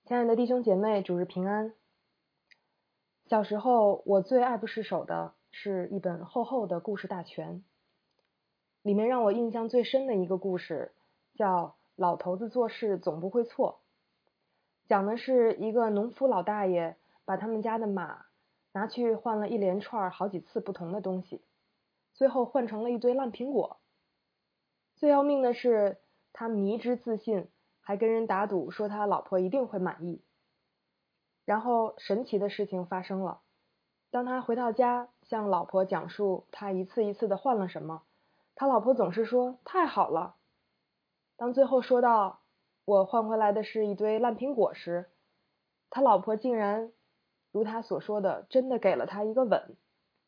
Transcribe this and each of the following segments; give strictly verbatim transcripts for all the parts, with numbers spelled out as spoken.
亲爱的弟兄姐妹，主日平安。小时候，我最爱不释手的是一本厚厚的故事大全，里面让我印象最深的一个故事叫《老头子做事总不会错》，讲的是一个农夫老大爷把他们家的马拿去换了一连串好几次不同的东西，最后换成了一堆烂苹果。最要命的是，他迷之自信，还跟人打赌说他老婆一定会满意。然后神奇的事情发生了，当他回到家向老婆讲述他一次一次的换了什么，他老婆总是说太好了。当最后说到我换回来的是一堆烂苹果时，他老婆竟然如他所说的真的给了他一个吻。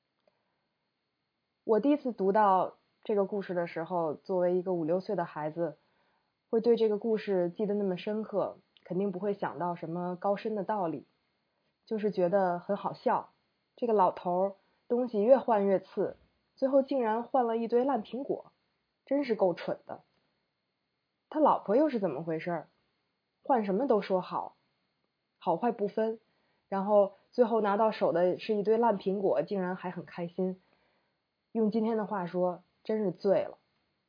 我第一次读到这个故事的时候，作为一个五六岁的孩子，会对这个故事记得那么深刻，肯定不会想到什么高深的道理，就是觉得很好笑。这个老头东西越换越次，最后竟然换了一堆烂苹果，真是够蠢的。他老婆又是怎么回事？换什么都说好，好坏不分，然后最后拿到手的是一堆烂苹果，竟然还很开心。用今天的话说，真是醉了。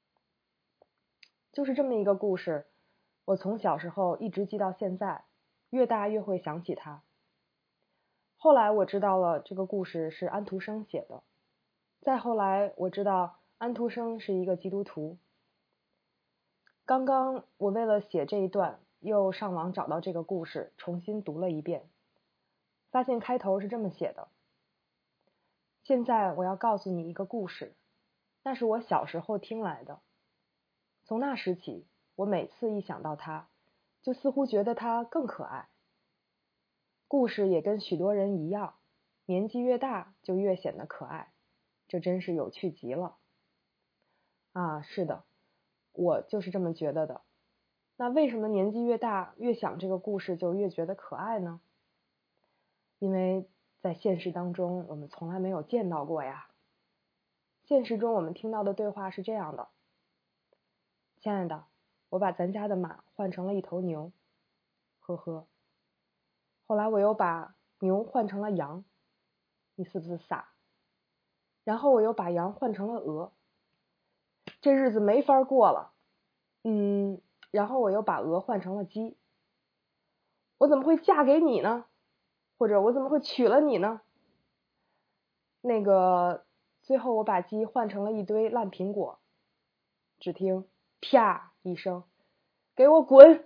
就是这么一个故事，我从小时候一直记到现在，越大越会想起它。后来我知道了这个故事是安徒生写的，再后来我知道安徒生是一个基督徒。刚刚我为了写这一段，又上网找到这个故事，重新读了一遍，发现开头是这么写的：现在我要告诉你一个故事，那是我小时候听来的。从那时起，我每次一想到它，就似乎觉得它更可爱。故事也跟许多人一样，年纪越大就越显得可爱，这真是有趣极了。啊，是的，我就是这么觉得的。那为什么年纪越大，越想这个故事就越觉得可爱呢？因为在现实当中，我们从来没有见到过呀。现实中我们听到的对话是这样的：亲爱的，我把咱家的马换成了一头牛，呵呵。后来我又把牛换成了羊，你是不是傻？然后我又把羊换成了鹅，这日子没法过了。嗯，然后我又把鹅换成了鸡，我怎么会嫁给你呢？或者我怎么会娶了你呢？那个，最后我把鸡换成了一堆烂苹果，只听啪一声，给我滚！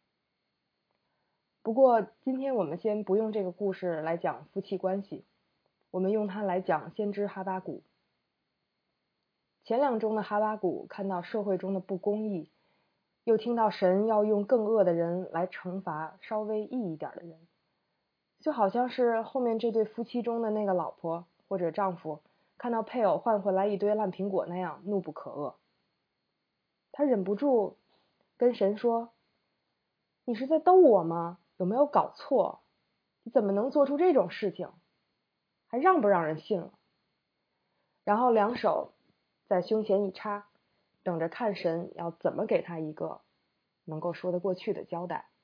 不过今天我们先不用这个故事来讲夫妻关系，我们用它来讲先知哈巴谷。前两中的哈巴谷看到社会中的不公义，又听到神要用更恶的人来惩罚稍微义一点的人，就好像是后面这对夫妻中的那个老婆或者丈夫看到配偶换回来一堆烂苹果那样怒不可遏。他忍不住跟神说：你是在逗我吗？有没有搞错？你怎么能做出这种事情？还让不让人信了？然后两手在胸前一插，等着看神要怎么给他一个能够说得过去的交代。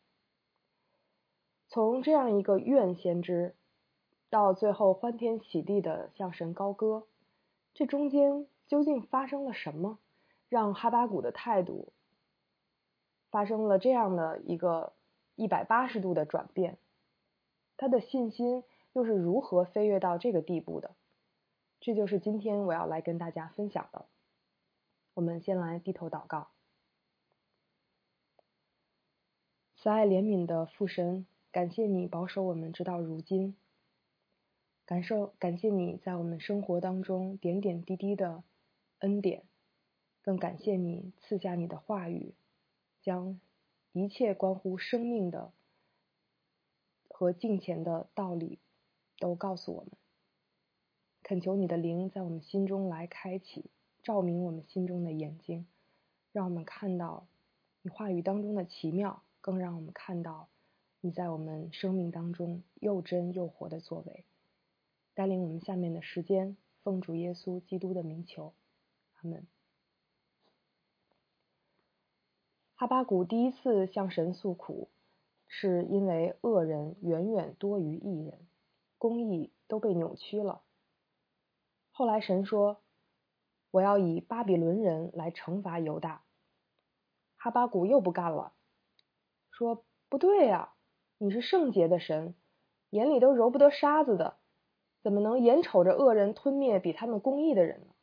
从这样一个怨先知到最后欢天喜地的向神高歌，这中间究竟发生了什么，让哈巴谷的态度发生了这样的一个一百八十度的转变？他的信心又是如何飞跃到这个地步的？这就是今天我要来跟大家分享的。我们先来低头祷告。慈爱怜悯的父神，感谢你保守我们直到如今，感受感谢你在我们生活当中点点滴滴的恩典，更感谢你赐下你的话语，将一切关乎生命的和敬虔的道理都告诉我们。恳求你的灵在我们心中来开启，照明我们心中的眼睛，让我们看到你话语当中的奇妙，更让我们看到你在我们生命当中又真又活的作为。带领我们下面的时间，奉主耶稣基督的名求，阿们。哈巴谷第一次向神诉苦， 是因为恶人远远多于义人，公义都被扭曲了。后来神说，我要以巴比伦人来惩罚犹大。哈巴谷又不干了，说不对呀，你是圣洁的神，眼里都揉不得沙子的，怎么能眼瞅着恶人吞灭比他们公义的人呢？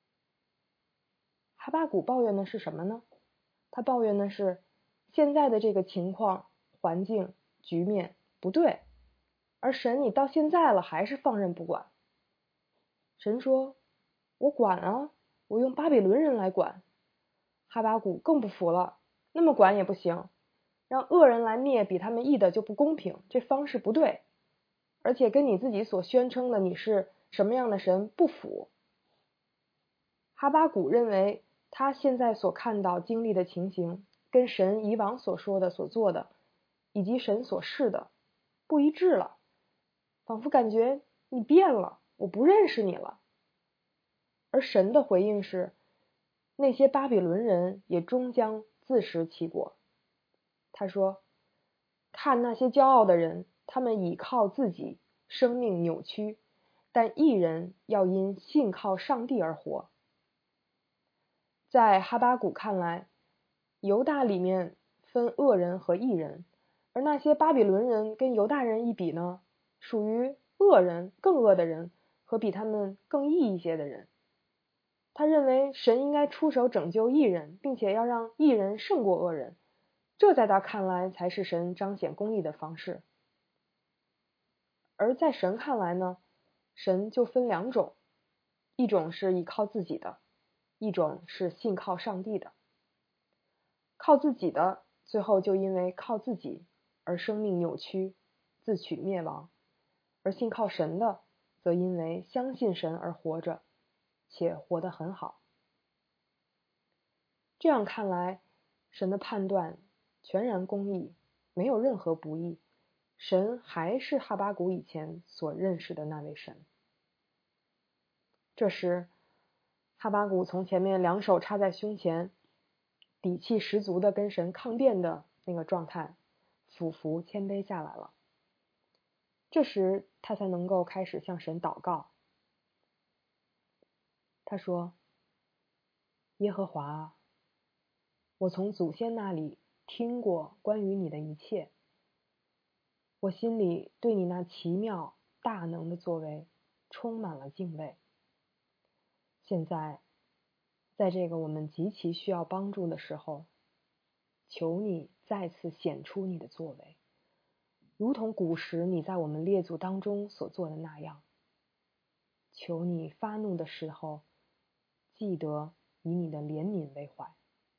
哈巴谷抱怨的是什么呢？他抱怨的是现在的这个情况、环境、局面不对，而神你到现在了还是放任不管。神说，我管啊，我用巴比伦人来管。哈巴谷更不服了，那么管也不行，让恶人来灭比他们义的就不公平，这方式不对，而且跟你自己所宣称的你是什么样的神不符。哈巴谷认为他现在所看到经历的情形跟神以往所说的所做的以及神所示的不一致了，仿佛感觉你变了，我不认识你了。而神的回应是，那些巴比伦人也终将自食其果。他说，看那些骄傲的人，他们倚靠自己，生命扭曲，但义人要因信靠上帝而活。在哈巴谷看来，犹大里面分恶人和义人，而那些巴比伦人跟犹大人一比呢，属于恶人，更恶的人和比他们更义一些的人。他认为神应该出手拯救义人，并且要让义人胜过恶人，这在他看来才是神彰显公义的方式。而在神看来呢，神就分两种，一种是依靠自己的，一种是信靠上帝的。靠自己的，最后就因为靠自己而生命扭曲，自取灭亡；而信靠神的，则因为相信神而活着，且活得很好。这样看来，神的判断全然公义，没有任何不义，神还是哈巴谷以前所认识的那位神。这时，哈巴谷从前面两手插在胸前，底气十足的跟神抗辩的那个状态，俯伏谦卑下来了。这时他才能够开始向神祷告。他说，耶和华啊，我从祖先那里听过关于你的一切，我心里对你那奇妙大能的作为充满了敬畏。现在，在这个我们极其需要帮助的时候，求你再次显出你的作为，如同古时你在我们列祖当中所做的那样。求你发怒的时候，记得以你的怜悯为怀。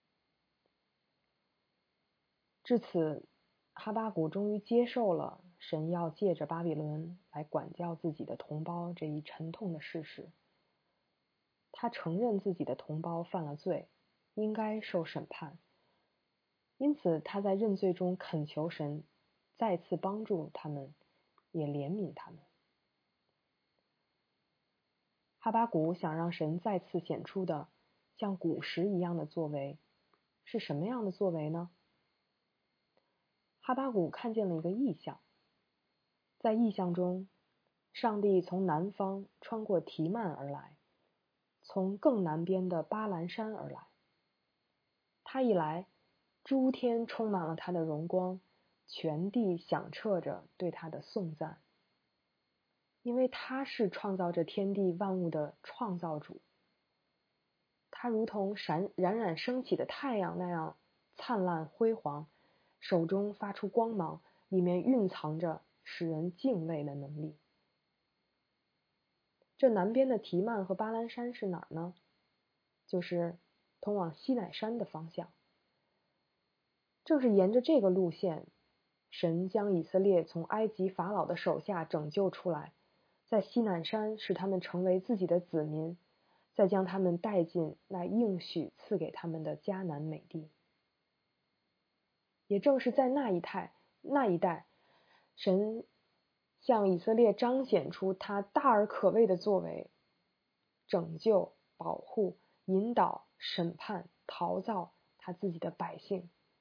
至此，哈巴谷终于接受了神要借着巴比伦来管教自己的同胞这一沉痛的事实。他承认自己的同胞犯了罪，应该受审判，因此他在认罪中恳求神再次帮助他们，也怜悯他们。哈巴谷想让神再次显出的像古时一样的作为，是什么样的作为呢？哈巴谷看见了一个异象，在异象中，上帝从南方穿过提曼而来，从更南边的巴兰山而来。他一来，诸天充满了他的荣光，全地响彻着对他的颂赞。因为他是创造着天地万物的创造主，他如同闪冉冉升起的太阳那样灿烂辉煌，手中发出光芒，里面蕴藏着使人敬畏的能力。这南边的提曼和巴兰山是哪儿呢？就是通往西乃山的方向。正是沿着这个路线，神将以色列从埃及法老的手下拯救出来，在西乃山使他们成为自己的子民，再将他们带进那应许赐给他们的迦南美地。也正是在那一代，那一代，神向以色列彰显出他大而可畏的作为，拯救、保护、引导、审判、陶造他自己的百姓。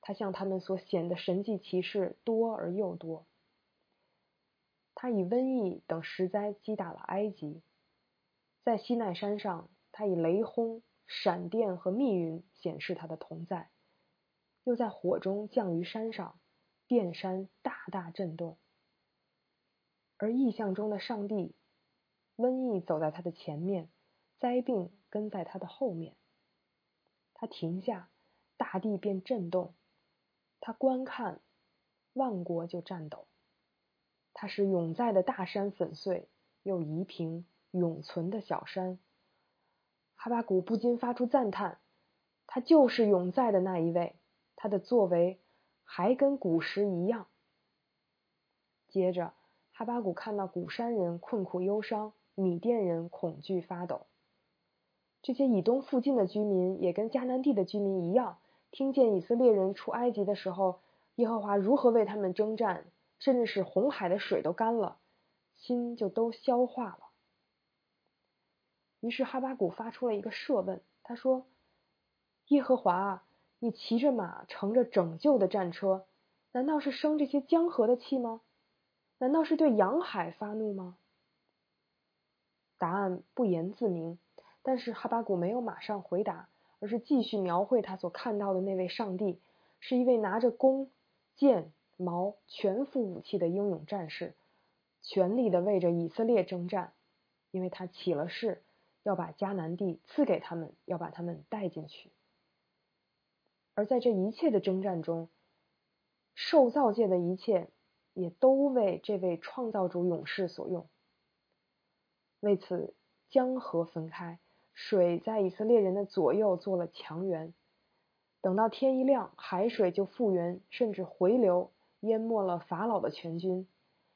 他向他们所显的神迹奇事多而又多。他以瘟疫等十灾击打了埃及，在西奈山上，他以雷轰、闪电和密云显示他的同在，又在火中降于山上，遍山大大震动。而异象中的上帝，瘟疫走在他的前面，灾病跟在他的后面。他停下，大地便震动；他观看，万国就颤抖。他使永在的大山粉碎，又移平永存的小山。哈巴谷不禁发出赞叹，他就是永在的那一位，他的作为还跟古时一样。接着哈巴谷看到古山人困苦忧伤，米甸人恐惧发抖。这些以东附近的居民也跟迦南地的居民一样，听见以色列人出埃及的时候，耶和华如何为他们征战，甚至使红海的水都干了，心就都消化了。于是哈巴谷发出了一个设问，他说：耶和华啊，你骑着马，乘着拯救的战车，难道是生这些江河的气吗？难道是对洋海发怒吗？答案不言自明，但是哈巴谷没有马上回答，而是继续描绘他所看到的那位上帝，是一位拿着弓、箭、矛全副武器的英勇战士，全力的为着以色列征战，因为他起了誓，要把迦南地赐给他们，要把他们带进去。而在这一切的征战中，受造界的一切也都为这位创造主勇士所用。为此，江河分开，水在以色列人的左右做了墙垣。等到天一亮，海水就复原，甚至回流，淹没了法老的全军。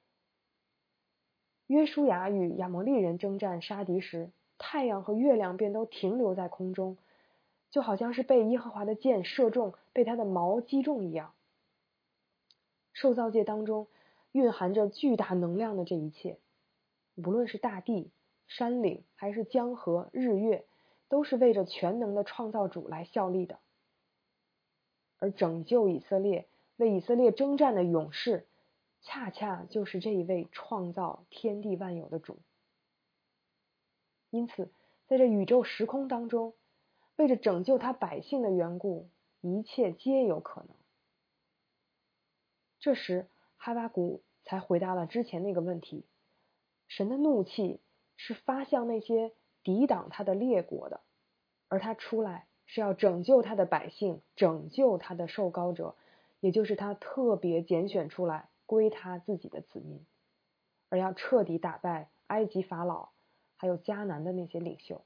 约书亚与亚摩利人征战杀敌时，太阳和月亮便都停留在空中，就好像是被耶和华的箭射中，被他的矛击中一样。受造界当中蕴含着巨大能量的这一切，无论是大地、山岭还是江河、日月，都是为着全能的创造主来效力的。而拯救以色列、为以色列征战的勇士，恰恰就是这一位创造天地万有的主。因此，在这宇宙时空当中，为着拯救他百姓的缘故，一切皆有可能。这时，哈巴谷才回答了之前那个问题：神的怒气是发向那些抵挡他的列国的，而他出来是要拯救他的百姓，拯救他的受膏者，也就是他特别拣选出来归他自己的子民，而要彻底打败埃及法老还有迦南的那些领袖。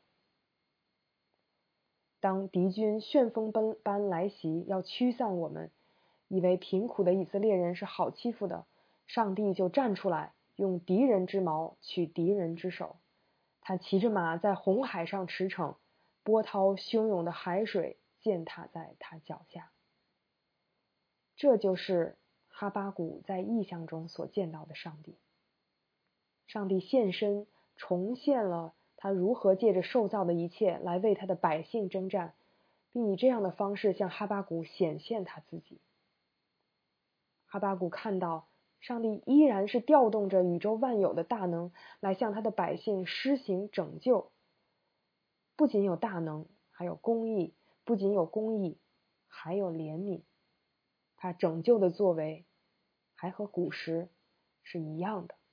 当敌军旋风般来袭，要驱散我们，以为贫苦的以色列人是好欺负的，上帝就站出来，用敌人之矛取敌人之手。他骑着马在红海上驰骋，波涛汹涌的海水践踏在他脚下。这就是哈巴谷在异象中所见到的上帝。上帝现身，重现了他如何借着受造的一切来为他的百姓征战，并以这样的方式向哈巴谷显现他自己。哈巴谷看到上帝依然是调动着宇宙万有的大能来向他的百姓施行拯救，不仅有大能，还有公义；不仅有公义，还有怜悯。他拯救的作为还和古时是一样的。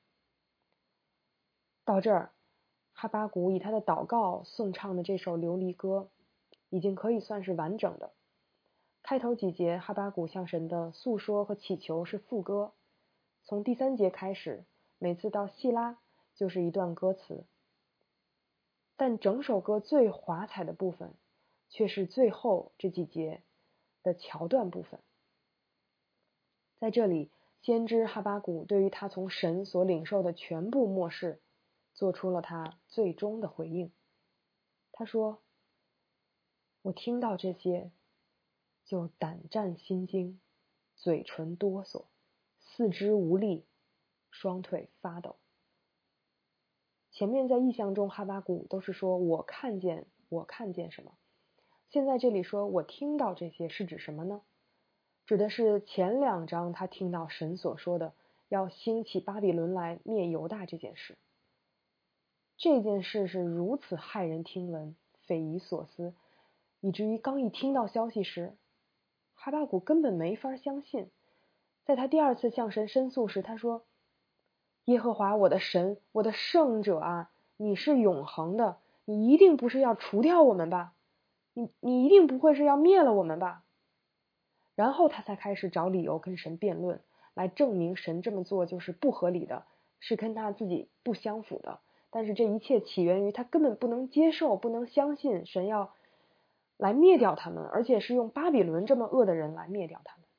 到这儿，哈巴谷以他的祷告颂唱的这首流离歌已经可以算是完整的。开头几节哈巴谷向神的诉说和祈求是副歌，从第三节开始，每次到细拉就是一段歌词。但整首歌最华彩的部分却是最后这几节的桥段部分。在这里，先知哈巴谷对于他从神所领受的全部默示做出了他最终的回应。他说：我听到这些就胆战心惊，嘴唇哆嗦，四肢无力，双腿发抖。前面在异象中哈巴谷都是说我看见我看见什么，现在这里说我听到这些是指什么呢？ 指的是前两章他听到神所说的要兴起巴比伦来灭犹大这件事。这件事是如此骇人听闻，匪夷所思，以至于刚一听到消息时，哈巴谷根本没法相信。在他第二次向神申诉时，他说：耶和华我的神，我的圣者啊，你是永恒的，你一定不是要除掉我们吧？你你一定不会是要灭了我们吧？然后他才开始找理由跟神辩论，来证明神这么做就是不合理的，是跟他自己不相符的。但是这一切起源于他根本不能接受，不能相信神要来灭掉他们，而且是用巴比伦这么恶的人来灭掉他们。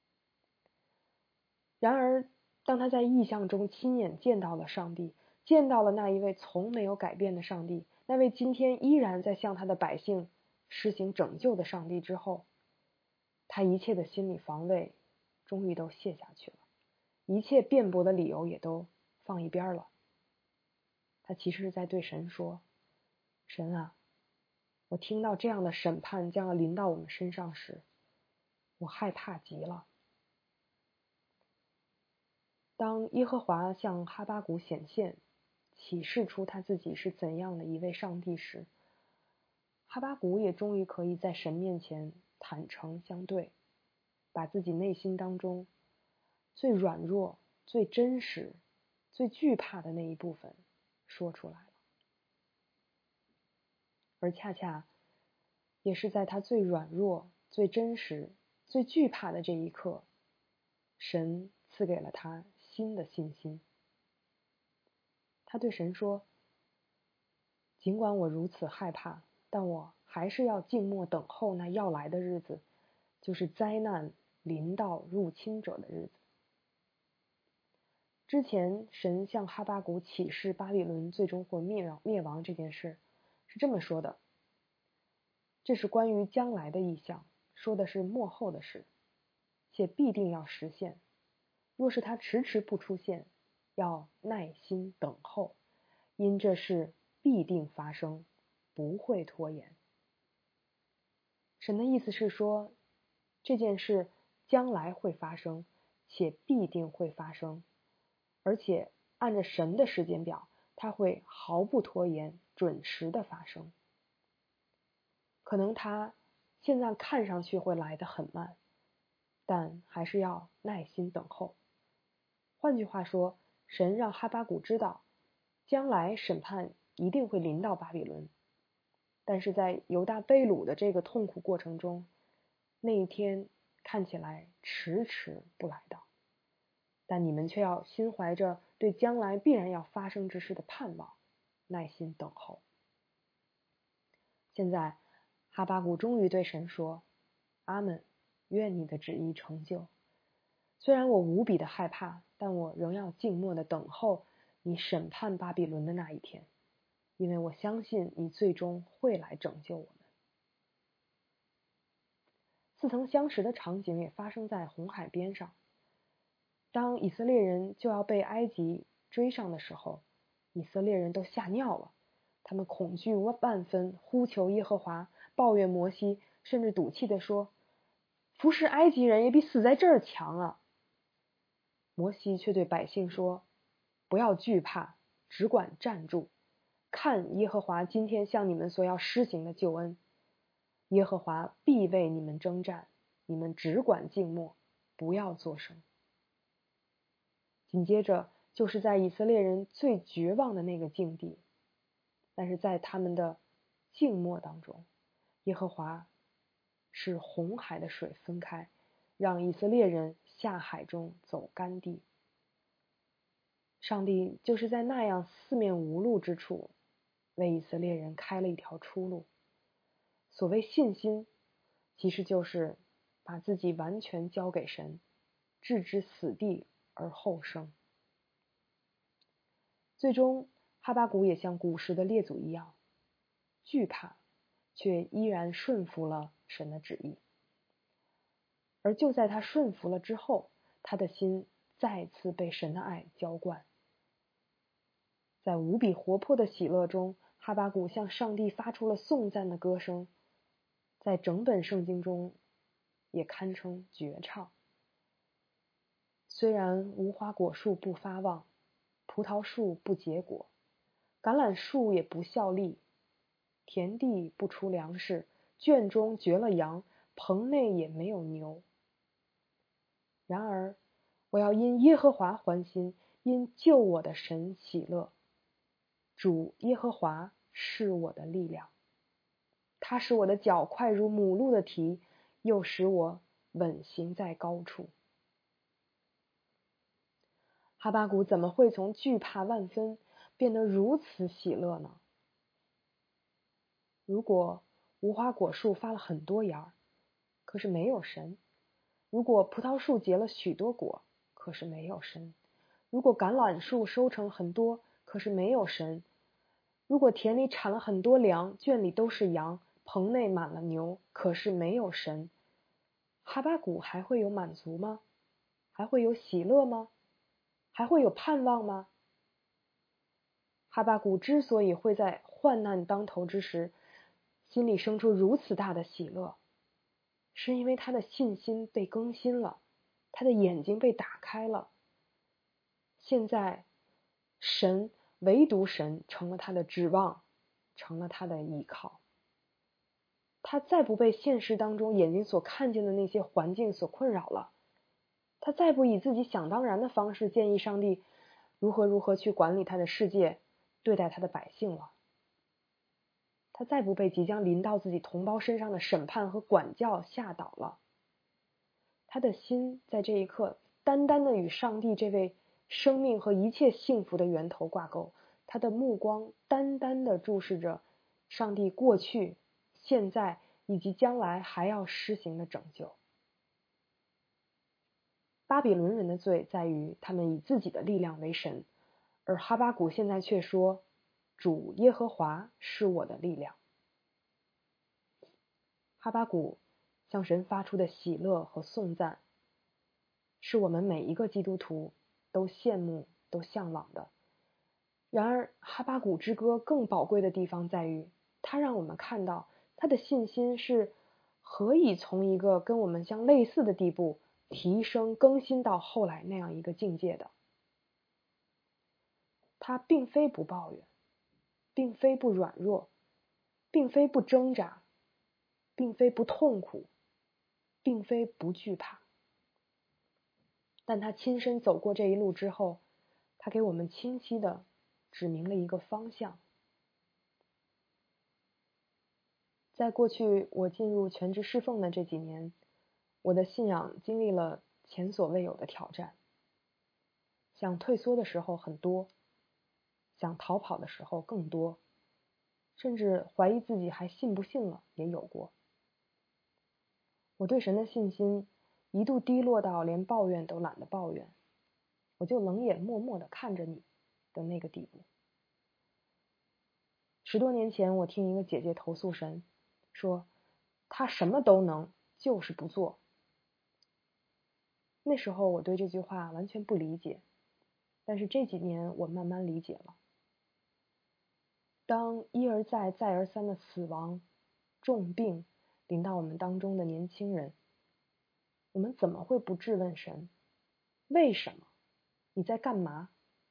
然而当他在异象中亲眼见到了上帝，见到了那一位从没有改变的上帝，那位今天依然在向他的百姓施行拯救的上帝之后，他一切的心理防卫终于都卸下去了，一切辩驳的理由也都放一边了。他其实是在对神说：神啊，我听到这样的审判将要临到我们身上时，我害怕极了。当耶和华向哈巴谷显现，启示出他自己是怎样的一位上帝时，哈巴谷也终于可以在神面前坦诚相对，把自己内心当中最软弱、最真实、最惧怕的那一部分说出来了。而恰恰也是在他最软弱、最真实、最惧怕的这一刻，神赐给了他新的信心。他对神说：尽管我如此害怕，但我还是要静默等候那要来的日子，就是灾难临到入侵者的日子。之前神向哈巴谷启示巴比伦最终会灭亡灭亡这件事是这么说的：这是关于将来的意象，说的是末后的事，且必定要实现。若是他迟迟不出现，要耐心等候，因这事必定发生，不会拖延。神的意思是说，这件事将来会发生，且必定会发生，而且按着神的时间表，它会毫不拖延，准时的发生。可能它现在看上去会来得很慢，但还是要耐心等候。换句话说，神让哈巴谷知道，将来审判一定会临到巴比伦，但是在犹大被掳的这个痛苦过程中，那一天看起来迟迟不来到，但你们却要心怀着对将来必然要发生之事的盼望，耐心等候。现在哈巴谷终于对神说：阿们，愿你的旨意成就。虽然我无比的害怕，但我仍要静默的等候你审判巴比伦的那一天，因为我相信你最终会来拯救我们。似曾相识的场景也发生在红海边上。当以色列人就要被埃及追上的时候，以色列人都吓尿了，他们恐惧万分，呼求耶和华，抱怨摩西，甚至赌气地说：服侍埃及人也比死在这儿强啊！摩西却对百姓说：不要惧怕，只管站住，看耶和华今天向你们所要施行的救恩。耶和华必为你们征战，你们只管静默，不要作声。紧接着就是在以色列人最绝望的那个境地，但是在他们的静默当中，耶和华使红海的水分开，让以色列人下海中走干地。上帝就是在那样四面无路之处，为以色列人开了一条出路。所谓信心，其实就是把自己完全交给神，置之死地而后生。最终哈巴谷也像古时的列祖一样，惧怕，却依然顺服了神的旨意。而就在他顺服了之后，他的心再次被神的爱浇灌。在无比活泼的喜乐中，哈巴谷向上帝发出了颂赞的歌声。在整本圣经中， 也堪称绝唱。虽然无花果树不发旺，葡萄树不结果，橄榄树也不效力，田地不出粮食，圈中绝了羊，棚内也没有牛。然而，我要因耶和华欢心，因救我的神喜乐。主耶和华是我的力量，他使我的脚快如母鹿的蹄，又使我稳行在高处。哈巴谷怎么会从惧怕万分变得如此喜乐呢？如果无花果树发了很多芽，可是没有神；如果葡萄树结了许多果，可是没有神；如果橄榄树收成很多，可是没有神；如果田里产了很多粮，圈里都是羊，棚内满了牛，可是没有神，哈巴谷还会有满足吗？还会有喜乐吗？还会有盼望吗？哈巴谷之所以会在患难当头之时，心里生出如此大的喜乐，是因为他的信心被更新了，他的眼睛被打开了。现在，神，唯独神成了他的指望，成了他的依靠。他再不被现实当中眼睛所看见的那些环境所困扰了，他再不以自己想当然的方式建议上帝如何如何去管理他的世界，对待他的百姓了。他再不被即将临到自己同胞身上的审判和管教吓倒了。他的心在这一刻单单的与上帝这位生命和一切幸福的源头挂钩，他的目光单单的注视着上帝过去、现在以及将来还要施行的拯救。巴比伦人的罪在于他们以自己的力量为神，而哈巴谷现在却说，主耶和华是我的力量。哈巴谷向神发出的喜乐和颂赞，是我们每一个基督徒都羡慕、都向往的。然而，哈巴谷之歌更宝贵的地方在于，它让我们看到他的信心是何以从一个跟我们相类似的地步提升、更新到后来那样一个境界的。他并非不抱怨，并非不软弱，并非不挣扎，并非不痛苦，并非不惧怕。但他亲身走过这一路之后，他给我们清晰的指明了一个方向。在过去我进入全职侍奉的这几年，我的信仰经历了前所未有的挑战。想退缩的时候很多，想逃跑的时候更多，甚至怀疑自己还信不信了也有过。我对神的信心一度低落到连抱怨都懒得抱怨，我就冷眼默默地看着你的那个地步。十多年前，我听一个姐姐投诉神，说他什么都能，就是不做。那时候我对这句话完全不理解，但是这几年我慢慢理解了。当一而再再而三的死亡、重病临到我们当中的年轻人，我们怎么会不质问神？为什么？你在干嘛？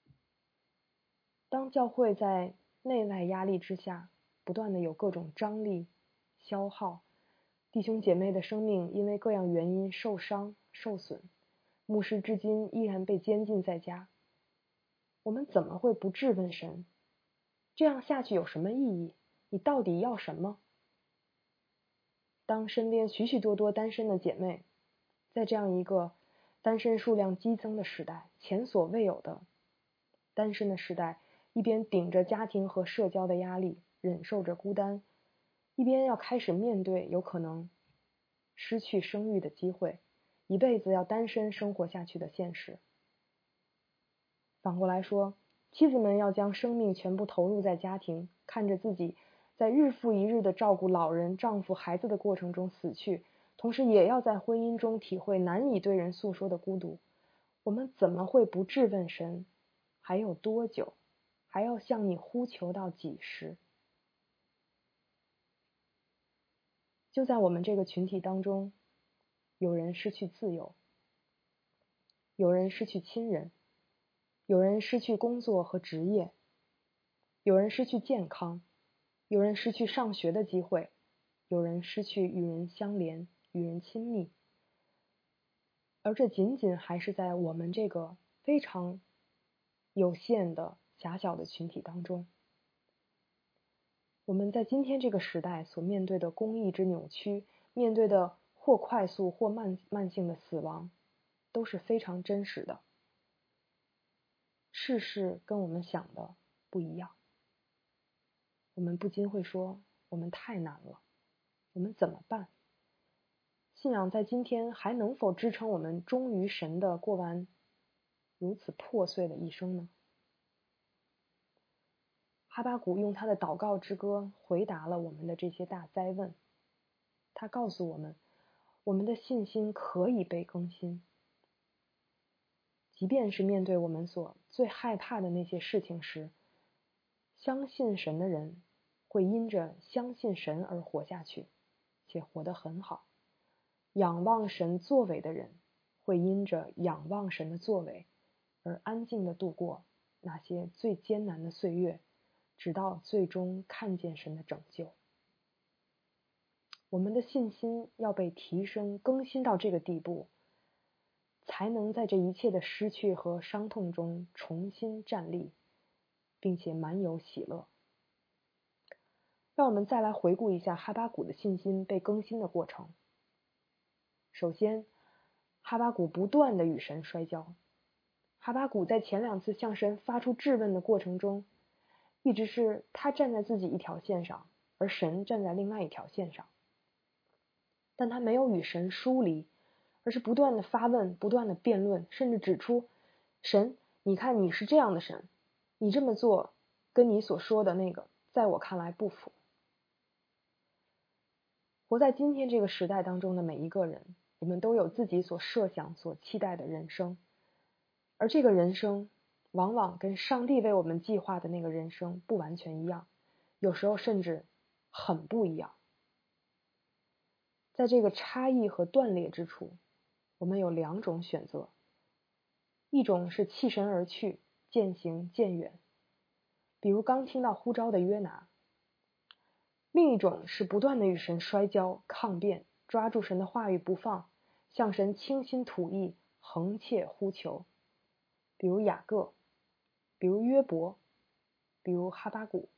当教会在内外压力之下，不断的有各种张力、消耗，弟兄姐妹的生命因为各样原因受伤、受损，牧师至今依然被监禁在家，我们怎么会不质问神？这样下去有什么意义？你到底要什么？当身边许许多多单身的姐妹，在这样一个单身数量激增的时代，前所未有的单身的时代，一边顶着家庭和社交的压力，忍受着孤单，一边要开始面对有可能失去生育的机会，一辈子要单身生活下去的现实。反过来说，妻子们要将生命全部投入在家庭，看着自己在日复一日的照顾老人、丈夫、孩子的过程中死去，同时也要在婚姻中体会难以对人诉说的孤独。我们怎么会不质问神？还有多久？还要向你呼求到几时？就在我们这个群体当中， 有人失去自由，有人失去亲人，有人失去工作和职业，有人失去健康，有人失去上学的机会，有人失去与人相连、与人亲密。而这仅仅还是在我们这个非常有限的狭小的群体当中。我们在今天这个时代所面对的公益之扭曲，面对的或快速或慢慢性的死亡，都是非常真实的。世事跟我们想的不一样，我们不禁会说，我们太难了，我们怎么办？信仰在今天还能否支撑我们忠于神的过完如此破碎的一生呢？哈巴谷用他的祷告之歌回答了我们的这些大灾问。他告诉我们，我们的信心可以被更新，即便是面对我们所最害怕的那些事情时，相信神的人会因着相信神而活下去，且活得很好。仰望神作为的人会因着仰望神的作为而安静地度过那些最艰难的岁月，直到最终看见神的拯救。我们的信心要被提升更新到这个地步，才能在这一切的失去和伤痛中重新站立，并且满有喜乐。让我们再来回顾一下哈巴谷的信心被更新的过程。首先，哈巴谷不断地与神摔跤。哈巴谷在前两次向神发出质问的过程中，一直是他站在自己一条线上，而神站在另外一条线上。但他没有与神疏离，而是不断地发问，不断地辩论，甚至指出，神，你看你是这样的神，你这么做跟你所说的那个，在我看来不符。活在今天这个时代当中的每一个人，我们都有自己所设想、所期待的人生，而这个人生往往跟上帝为我们计划的那个人生不完全一样，有时候甚至很不一样。在这个差异和断裂之处，我们有两种选择，一种是弃神而去，渐行渐远，比如刚听到呼召的约拿；另一种是不断的与神摔跤、抗辩，抓住神的话语不放，向神倾心吐意，横切呼求，比如雅各，比如约伯，比如哈巴谷。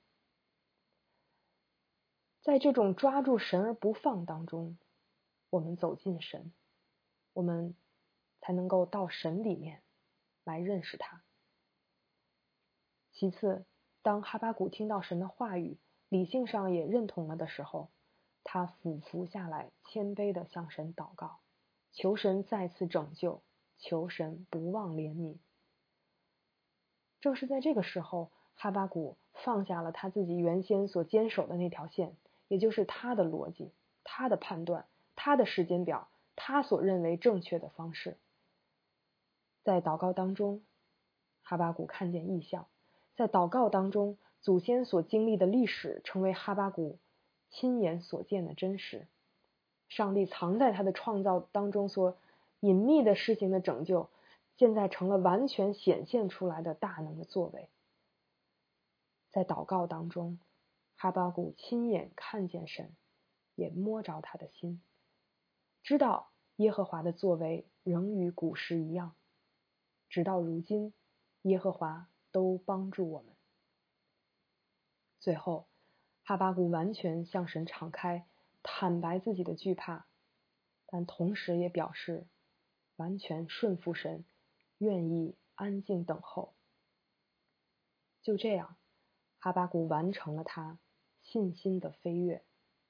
在这种抓住神而不放当中，我们走进神，我们才能够到神里面来认识他。其次，当哈巴谷听到神的话语，理性上也认同了的时候，他俯伏下来，谦卑地向神祷告，求神再次拯救，求神不忘怜悯。正是在这个时候，哈巴谷放下了他自己原先所坚守的那条线，也就是他的逻辑、他的判断、他的时间表、他所认为正确的方式。在祷告当中，哈巴谷看见异象，在祷告当中，祖先所经历的历史成为哈巴谷亲眼所见的真实。上帝藏在他的创造当中所隐秘的施行的拯救，现在成了完全显现出来的大能的作为。在祷告当中，哈巴谷亲眼看见神，也摸着他的心，知道耶和华的作为仍与古时一样，直到如今，耶和华都帮助我们。最后，哈巴谷完全向神敞开，坦白自己的惧怕，但同时也表示完全顺服神，愿意安静等候。就这样，哈巴谷完成了他信心的飞跃。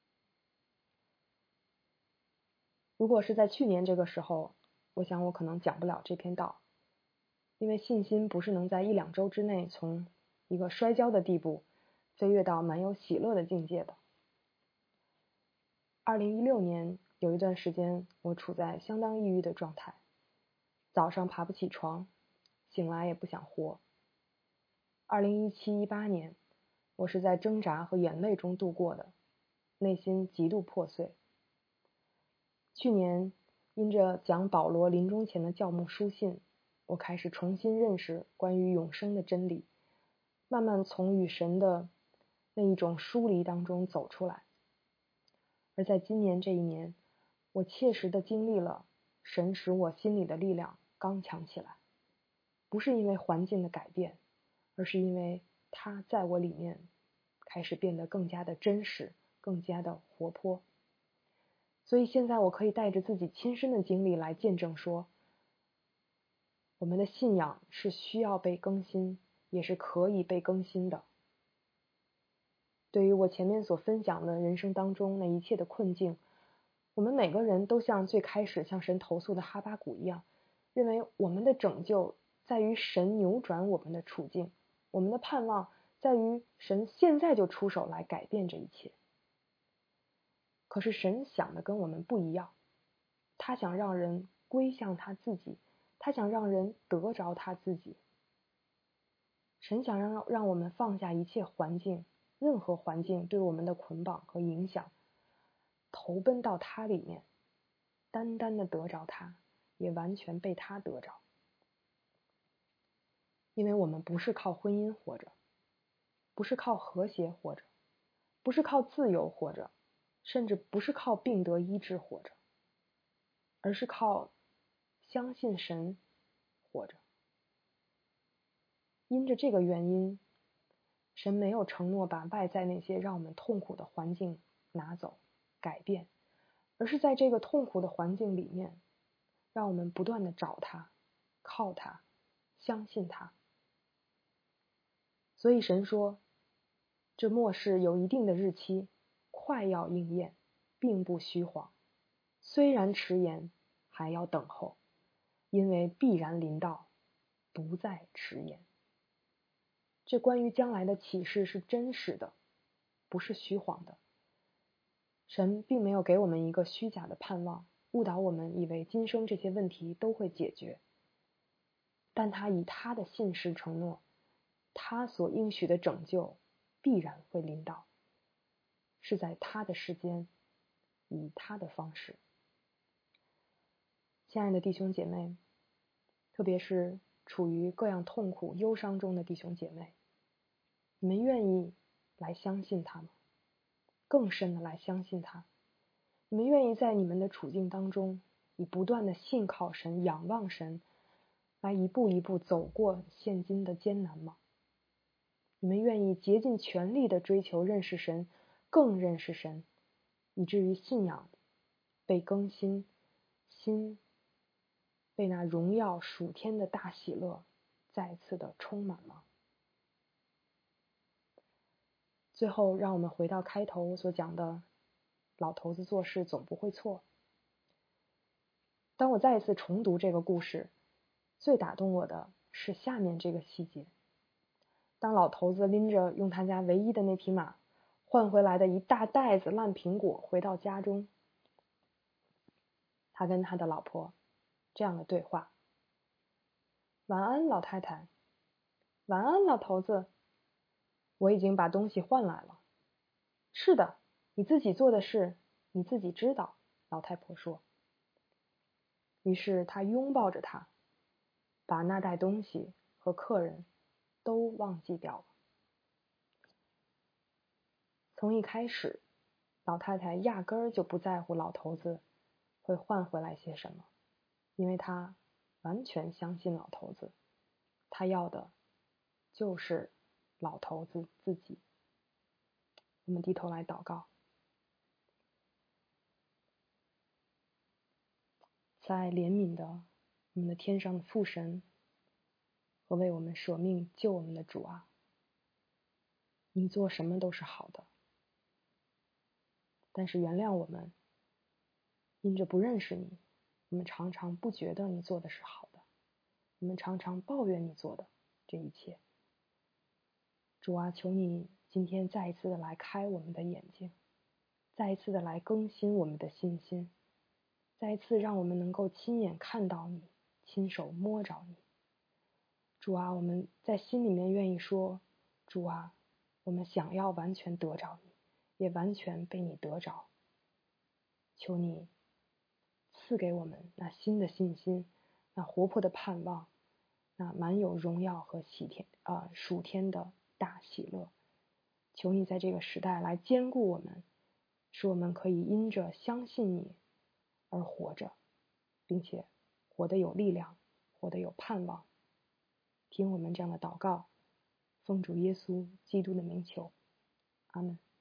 如果是在去年这个时候，我想我可能讲不了这篇道，因为信心不是能在一两周之内从一个摔跤的地步飞跃到满有喜乐的境界的。二零一六年有一段时间，我处在相当抑郁的状态，早上爬不起床，醒来也不想活。二零一七、一八年，我是在挣扎和眼泪中度过的，内心极度破碎。去年因着讲保罗临终前的教牧书信，我开始重新认识关于永生的真理，慢慢从与神的那一种疏离当中走出来。而在今年这一年，我切实的经历了神使我心里的力量刚强起来，不是因为环境的改变，而是因为它在我里面开始变得更加的真实，更加的活泼。所以现在我可以带着自己亲身的经历来见证说，我们的信仰是需要被更新，也是可以被更新的。对于我前面所分享的人生当中那一切的困境，我们每个人都像最开始向神投诉的哈巴谷一样，认为我们的拯救在于神扭转我们的处境，我们的盼望在于神现在就出手来改变这一切。可是神想的跟我们不一样，他想让人归向他自己，他想让人得着他自己。神想让让我们放下一切环境，任何环境对我们的捆绑和影响，投奔到他里面，单单的得着他，也完全被他得着。因为我们不是靠婚姻活着，不是靠和谐活着，不是靠自由活着，甚至不是靠病得医治活着，而是靠相信神活着。因着这个原因，神没有承诺把外在那些让我们痛苦的环境拿走、改变，而是在这个痛苦的环境里面，让我们不断的找他、靠他、相信他。所以神说，这末世有一定的日期，快要应验，并不虚谎。虽然迟延，还要等候，因为必然临到，不再迟延。这关于将来的启示是真实的，不是虚谎的。神并没有给我们一个虚假的盼望，误导我们以为今生这些问题都会解决。但他以他的信实承诺，他所应许的拯救必然会临到，是在他的时间，以他的方式。亲爱的弟兄姐妹，特别是处于各样痛苦、忧伤中的弟兄姐妹，你们愿意来相信他吗？更深的来相信他。你们愿意在你们的处境当中，以不断的信靠神、仰望神，来一步一步走过现今的艰难吗？你们愿意竭尽全力的追求认识神，更认识神，以至于信仰被更新，心被那荣耀属天的大喜乐再次的充满吗？最后，让我们回到开头我所讲的，老头子做事总不会错。当我再一次重读这个故事，最打动我的是下面这个细节。当老头子拎着用他家唯一的那匹马换回来的一大袋子烂苹果回到家中，他跟他的老婆这样的对话：晚安，老太太。晚安，老头子。我已经把东西换来了。是的，你自己做的事，你自己知道，老太婆说。于是他拥抱着她，把那袋东西和客人都忘记掉了。从一开始，老太太压根儿就不在乎老头子会换回来些什么，因为她完全相信老头子，她要的就是老头子自己。我们低头来祷告。在怜悯的我们的天上的父神和为我们舍命救我们的主啊，你做什么都是好的，但是原谅我们，因着不认识你，我们常常不觉得你做的是好的，我们常常抱怨你做的这一切。主啊，求你今天再一次的来开我们的眼睛，再一次的来更新我们的信心，再一次让我们能够亲眼看到你，亲手摸着你。主啊，我们在心里面愿意说，主啊，我们想要完全得着你，也完全被你得着。求你赐给我们那新的信心，那活泼的盼望，那满有荣耀和喜天啊、呃、属天的大喜乐。求你在这个时代来坚固我们，使我们可以因着相信你而活着，并且活得有力量，活得有盼望。听我们这样的祷告，奉主耶稣基督的名求，阿们。